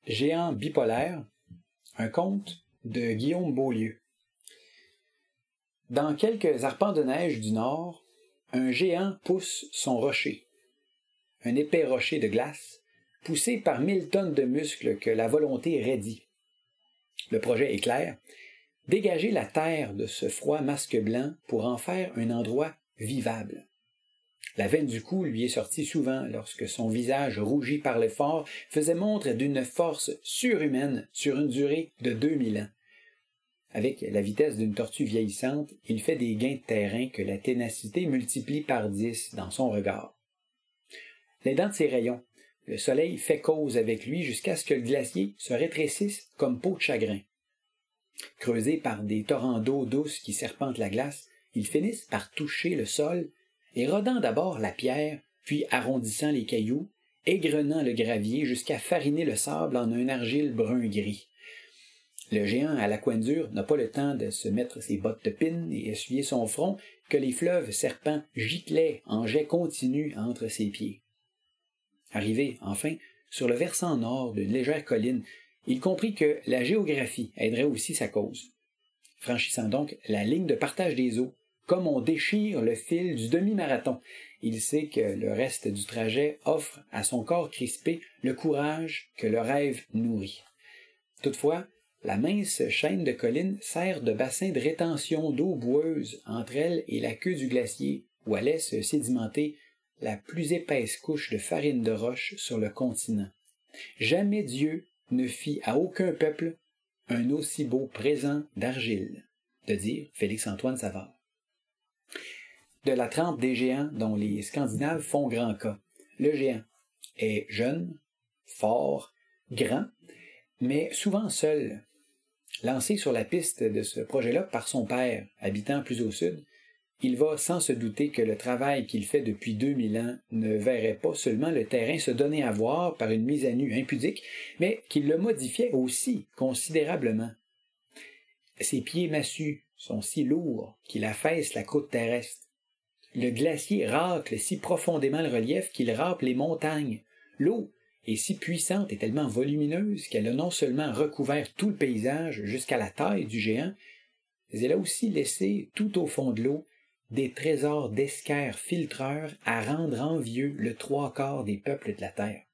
Géant bipolaire, un conte de Guillaume Beaulieu. Dans quelques arpents de neige du nord, un géant pousse son rocher, un épais rocher de glace, poussé par 1000 tonnes de muscles que la volonté raidit. Le projet est clair, dégager la terre de ce froid masque blanc pour en faire un endroit vivable. La veine du cou lui est sortie souvent lorsque son visage rougi par l'effort faisait montre d'une force surhumaine sur une durée de 2000 ans. Avec la vitesse d'une tortue vieillissante, il fait des gains de terrain que la ténacité multiplie par 10 dans son regard. L'aidant de ses rayons, le soleil fait cause avec lui jusqu'à ce que le glacier se rétrécisse comme peau de chagrin. Creusés par des torrents d'eau douce qui serpentent la glace, ils finissent par toucher le sol et rodant d'abord la pierre, puis arrondissant les cailloux, égrenant le gravier jusqu'à fariner le sable en un argile brun-gris. Le géant à la coine dure n'a pas le temps de se mettre ses bottes de pine et essuyer son front que les fleuves serpents giclaient en jets continus entre ses pieds. Arrivé, enfin, sur le versant nord d'une légère colline, il comprit que la géographie aiderait aussi sa cause. Franchissant donc la ligne de partage des eaux, comme on déchire le fil du demi-marathon, il sait que le reste du trajet offre à son corps crispé le courage que le rêve nourrit. Toutefois, la mince chaîne de collines sert de bassin de rétention d'eau boueuse entre elle et la queue du glacier, où allait se sédimenter la plus épaisse couche de farine de roche sur le continent. Jamais Dieu ne fit à aucun peuple un aussi beau présent d'argile, de dire Félix-Antoine Savard. De la trempe des géants dont les Scandinaves font grand cas, le géant est jeune, fort, grand, mais souvent seul. Lancé sur la piste de ce projet-là par son père, habitant plus au sud, il va sans se douter que le travail qu'il fait depuis 2000 ans ne verrait pas seulement le terrain se donner à voir par une mise à nu impudique, mais qu'il le modifiait aussi considérablement. Ses pieds massus sont si lourds qu'il affaisse la croûte terrestre. Le glacier racle si profondément le relief qu'il râpe les montagnes. L'eau est si puissante et tellement volumineuse qu'elle a non seulement recouvert tout le paysage jusqu'à la taille du géant, mais elle a aussi laissé tout au fond de l'eau des trésors d'esquerres filtreurs à rendre envieux le 3/4 des peuples de la Terre.